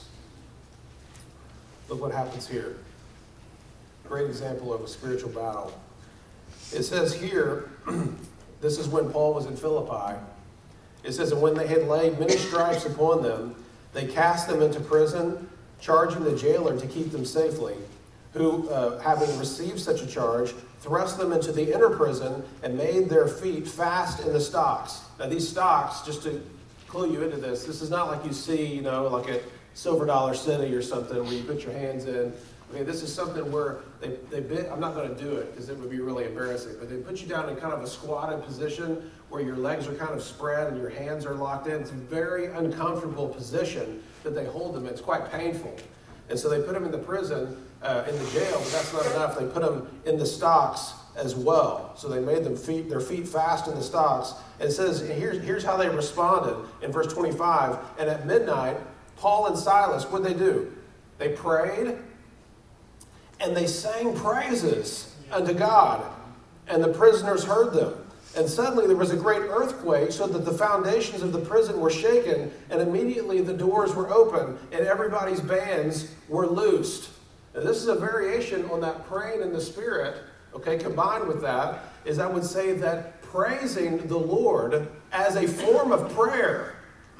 Speaker 2: Look what happens here. Great example of a spiritual battle. It says here, this is when Paul was in Philippi. It says, and when they had laid many stripes upon them, they cast them into prison, charging the jailer to keep them safely, who, uh, having received such a charge, thrust them into the inner prison and made their feet fast in the stocks. Now these stocks, just to clue you into this, this is not like you see, you know, like at Silver Dollar City or something where you put your hands in. Okay, this is something where they, they bit, I'm not going to do it because it would be really embarrassing, but they put you down in kind of a squatted position where your legs are kind of spread and your hands are locked in. It's a very uncomfortable position that they hold them in. It's quite painful. And so they put them in the prison, uh, in the jail, but that's not enough. They put them in the stocks as well. So they made them feet, their feet fast in the stocks. And it says, here's, here's how they responded in verse twenty-five. And at midnight, Paul and Silas, what'd they do? They prayed and they sang praises unto God. And the prisoners heard them. And suddenly there was a great earthquake, so that the foundations of the prison were shaken, and immediately the doors were open, and everybody's bands were loosed. Now, this is a variation on that praying in the Spirit. Okay, combined with that is, I would say that praising the Lord as a form of prayer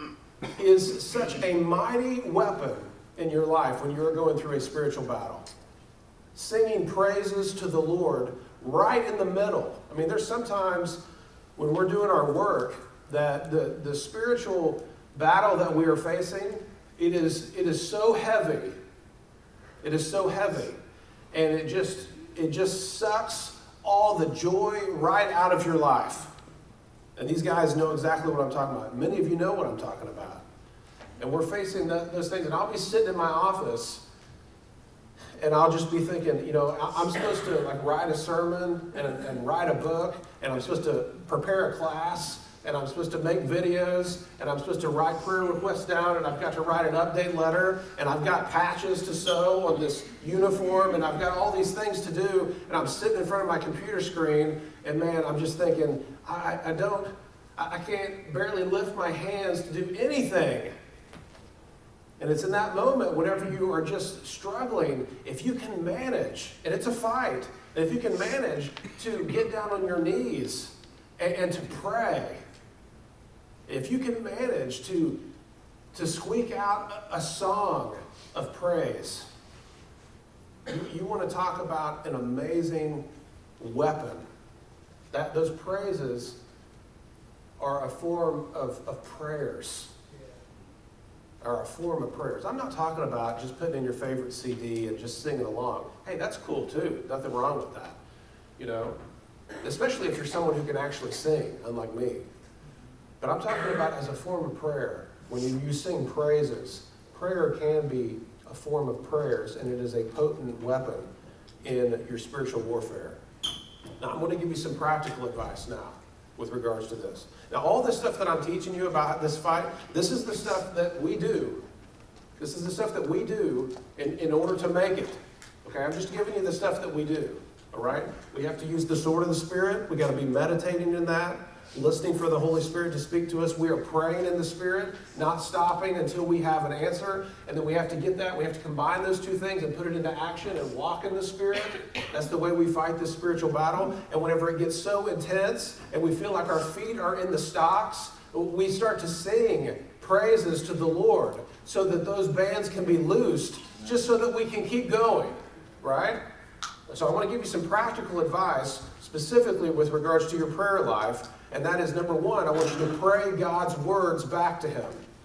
Speaker 2: is such a mighty weapon in your life when you're going through a spiritual battle. Singing praises to the Lord right in the middle. I mean, there's sometimes when we're doing our work that the, the spiritual battle that we are facing, it is, it is so heavy. It is so heavy. And it just, it just sucks all the joy right out of your life. And these guys know exactly what I'm talking about. Many of you know what I'm talking about. And we're facing that, those things. And I'll be sitting in my office and I'll just be thinking, you know, I'm supposed to like write a sermon and, and write a book, and I'm supposed to prepare a class, and I'm supposed to make videos, and I'm supposed to write prayer requests down, and I've got to write an update letter, and I've got patches to sew on this uniform, and I've got all these things to do, and I'm sitting in front of my computer screen, and man, I'm just thinking, I, I don't, I can't barely lift my hands to do anything. And it's in that moment, whenever you are just struggling, if you can manage, and it's a fight, and if you can manage to get down on your knees and, and to pray, if you can manage to, to squeak out a song of praise, You, you want to talk about an amazing weapon. That those praises are a form of, of prayers. Are a form of prayers. I'm not talking about just putting in your favorite C D and just singing along. Hey, that's cool too. Nothing wrong with that. You know, especially if you're someone who can actually sing, unlike me. But I'm talking about as a form of prayer. When you, you sing praises, prayer can be a form of prayers, and it is a potent weapon in your spiritual warfare. Now, I'm going to give you some practical advice now with regards to this. Now, all this stuff that I'm teaching you about this fight, this is the stuff that we do. This is the stuff that we do in, in order to make it. Okay, I'm just giving you the stuff that we do. All right? We have to use the sword of the Spirit. We got to be meditating in that, listening for the Holy Spirit to speak to us. We are praying in the Spirit, not stopping until we have an answer. And then we have to get that. We have to combine those two things and put it into action and walk in the Spirit. That's the way we fight this spiritual battle. And whenever it gets so intense and we feel like our feet are in the stocks, we start to sing praises to the Lord so that those bands can be loosed, just so that we can keep going, right? So I want to give you some practical advice specifically with regards to your prayer life. And that is, number one, I want you to pray God's words back to Him.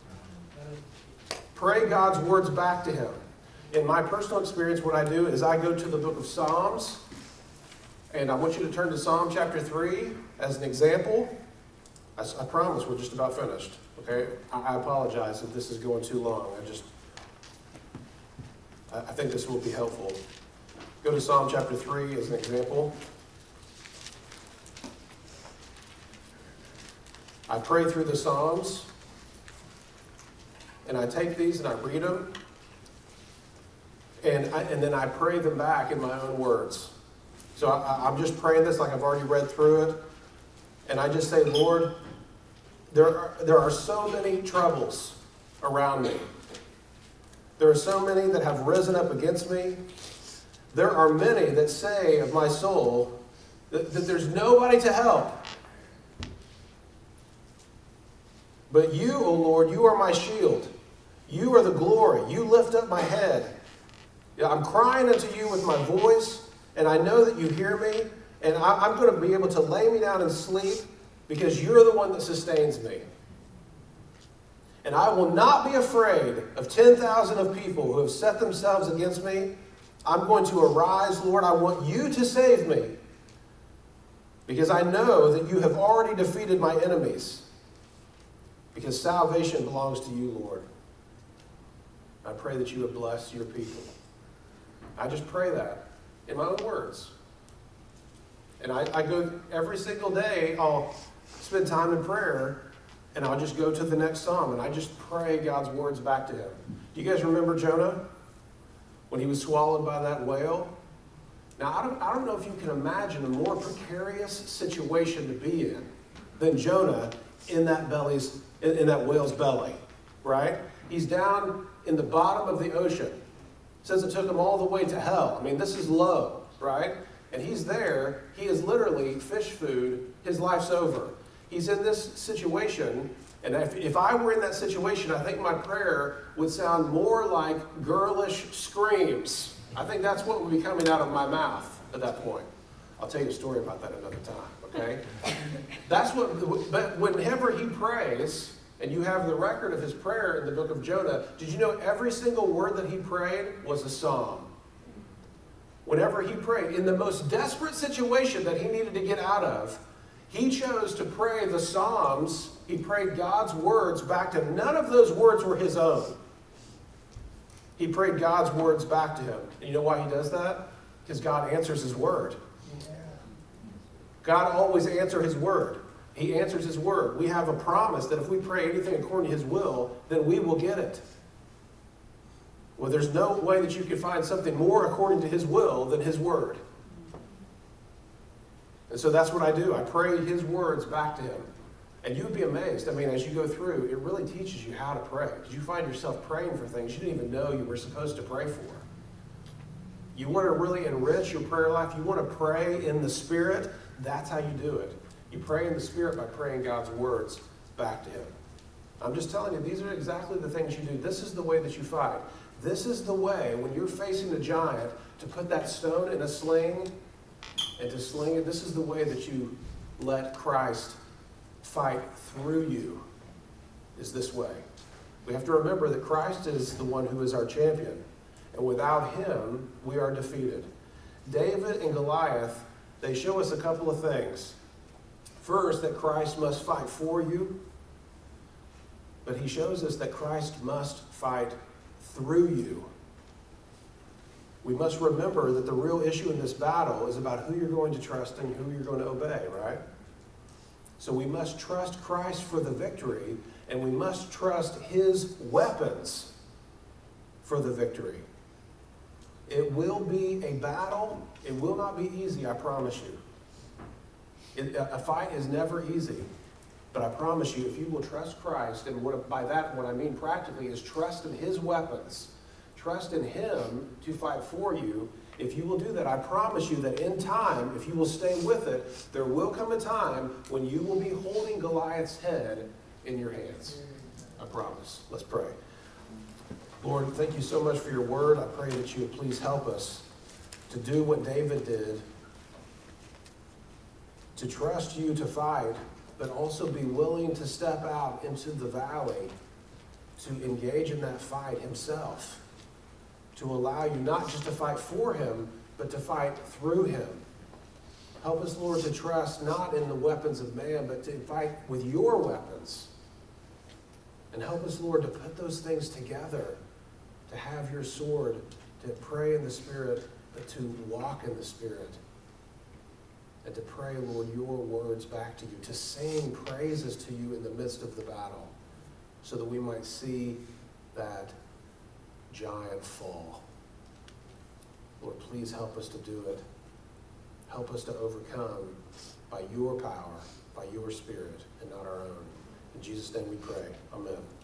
Speaker 2: Pray God's words back to Him. In my personal experience, what I do is I go to the book of Psalms, and I want you to turn to Psalm chapter three as an example. I, I promise we're just about finished, okay? I, I apologize if this is going too long. I just, I, I think this will be helpful. Go to Psalm chapter three as an example. I pray through the Psalms, and I take these and I read them, and, I, and then I pray them back in my own words. So I, I'm just praying this like I've already read through it, and I just say, Lord, there are, there are so many troubles around me. There are so many that have risen up against me. There are many that say of my soul that, that there's nobody to help. But you, O Lord, you are my shield. You are the glory. You lift up my head. I'm crying unto you with my voice, and I know that you hear me, and I, I'm going to be able to lay me down and sleep because you're the one that sustains me. And I will not be afraid of ten thousand of people who have set themselves against me. I'm going to arise, Lord. I want you to save me because I know that you have already defeated my enemies. Because salvation belongs to you, Lord. I pray that you would bless your people. I just pray that in my own words. And I, I go every single day, I'll spend time in prayer, and I'll just go to the next psalm, and I just pray God's words back to him. Do you guys remember Jonah? When he was swallowed by that whale? Now, I don't, I don't know if you can imagine a more precarious situation to be in than Jonah in that belly's in, in that whale's belly, right? He's down in the bottom of the ocean. It says it took him all the way to hell. I mean, this is low, right? And he's there. He is literally fish food. His life's over. He's in this situation, and if, if I were in that situation, I think my prayer would sound more like girlish screams. I think that's what would be coming out of my mouth at that point. I'll tell you a story about that another time, okay? That's what, but whenever he prays, and you have the record of his prayer in the book of Jonah, did you know every single word that he prayed was a psalm? Whenever he prayed, in the most desperate situation that he needed to get out of, he chose to pray the Psalms. He prayed God's words back to him. None of those words were his own. He prayed God's words back to him. And you know why he does that? Because God answers his word. God always answers his word. He answers his word. We have a promise that if we pray anything according to his will, then we will get it. Well, there's no way that you can find something more according to his will than his word. And so that's what I do. I pray his words back to him. And you'd be amazed. I mean, as you go through, it really teaches you how to pray. Because you find yourself praying for things you didn't even know you were supposed to pray for. You want to really enrich your prayer life. You want to pray in the Spirit. That's how you do it. You pray in the Spirit by praying God's words back to him. I'm just telling you, these are exactly the things you do. This is the way that you fight. This is the way, when you're facing a giant, to put that stone in a sling and to sling it. This is the way that you let Christ fight through you, is this way. We have to remember that Christ is the one who is our champion. And without him, we are defeated. David and Goliath, they show us a couple of things. First, that Christ must fight for you. But he shows us that Christ must fight through you. We must remember that the real issue in this battle is about who you're going to trust and who you're going to obey, right? So we must trust Christ for the victory, and we must trust his weapons for the victory. It will be a battle. It will not be easy, I promise you. It, a fight is never easy. But I promise you, if you will trust Christ, and what, by that what I mean practically is trust in his weapons, trust in him to fight for you, if you will do that, I promise you that in time, if you will stay with it, there will come a time when you will be holding Goliath's head in your hands. I promise. Let's pray. Lord, thank you so much for your word. I pray that you would please help us to do what David did, to trust you to fight, but also be willing to step out into the valley to engage in that fight himself, to allow you not just to fight for him, but to fight through him. Help us, Lord, to trust not in the weapons of man, but to fight with your weapons. And help us, Lord, to put those things together, to have your sword, to pray in the Spirit, but to walk in the Spirit. And to pray, Lord, your words back to you, to sing praises to you in the midst of the battle, so that we might see that giant fall. Lord, please help us to do it. Help us to overcome by your power, by your Spirit, and not our own. In Jesus' name we pray. Amen.